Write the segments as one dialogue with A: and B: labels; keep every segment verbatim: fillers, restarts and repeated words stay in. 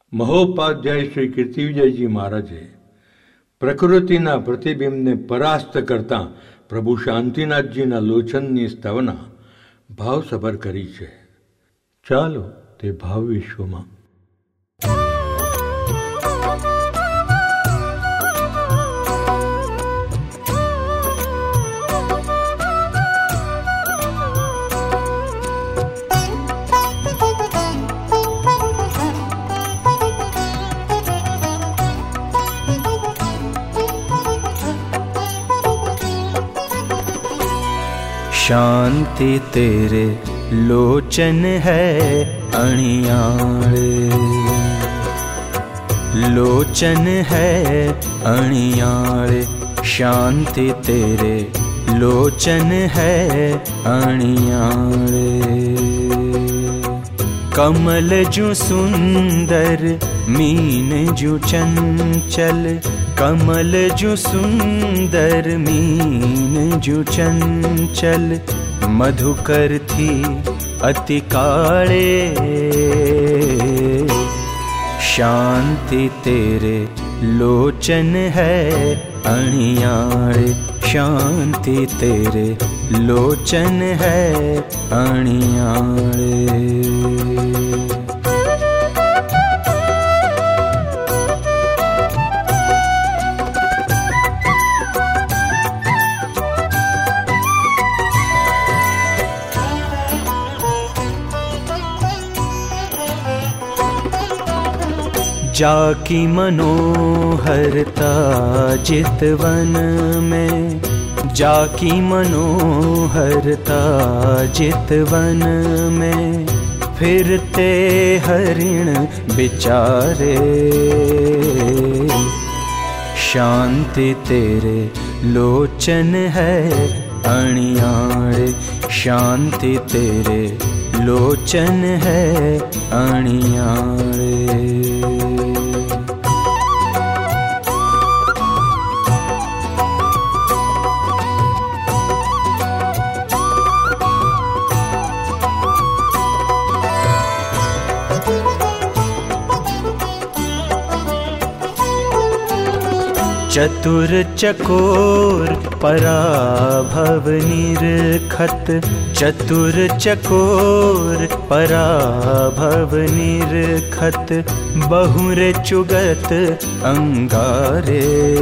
A: મહોપાધ્યાય શ્રી કીર્તિવિજયજી મહારાજે પ્રકૃતિના પ્રતિબિંબને પરાસ્ત કરતા પ્રભુ શાંતિનાથજીના લોચનની સ્તવના ભાવસભર કરી છે. ચાલો તે ભાવ વિશ્વમાં
B: शांति तेरे लोचन है अणियाळे, लोचन है अणियाळे. शांति तेरे लोचन है अणियाळे. कमल जू सुंदर मीन जू चंचल, कमल जू सुंदर मीन जू चंचल. मधुकर थी अति काळे. शांति तेरे लोचन है अणियाळे. शांति तेरे लोचन है अणियाळे. जाकी मनोहरता जितवन में, जाकी मनोहरता जितवन में. फिरते हरिण बिचारे. शांति तेरे लोचन है अणियाळे. शांति तेरे लोचन है अणियाळे. चतुर चकोर पराभव निरखत. चतुर चकोर पराभव निरखत. बहुर चुगत अंगारे.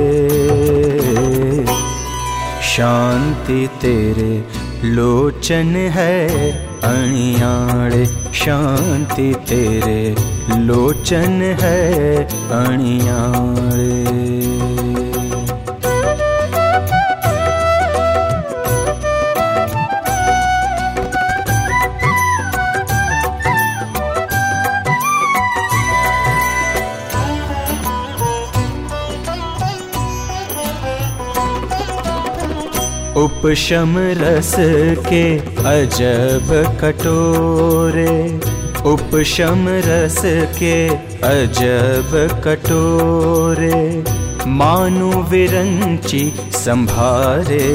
B: शांति तेरे लोचन है अणियाळे. शांति तेरे लोचन है अणियाळे. उपशम रस के अजब कटोरे. उपशम रस के अजब कटोरे. मानु विरंची संभारे.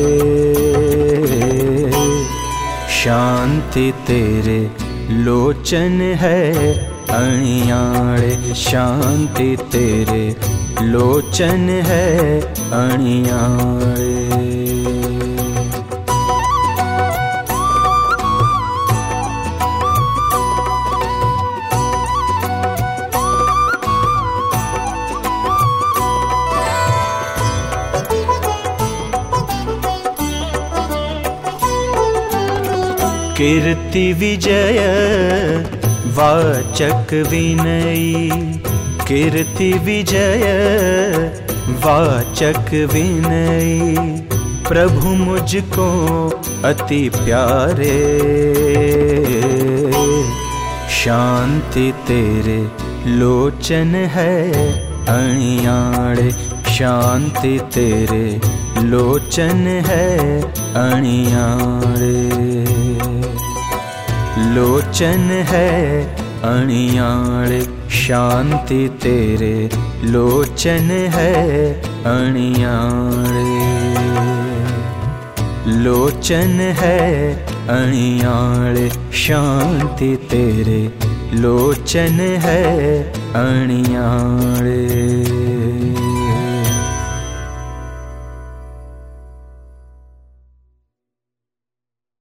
B: शांति तेरे लोचन है अणियाळे. शांति तेरे लोचन है अणियाळे. कीर्ति विजय वाचक विनयी. कीर्ति विजय वाचक विनयी. प्रभु मुझको अति प्यारे. शांति तेरे लोचन है अणियाळे. शांति तेरे लोचन है अणियाळे. लोचन है अणियाळे. शांति तेरे लोचन है अणियाळे. लोचन है अणियाळे. शांति तेरे लोचन है अणियाळे।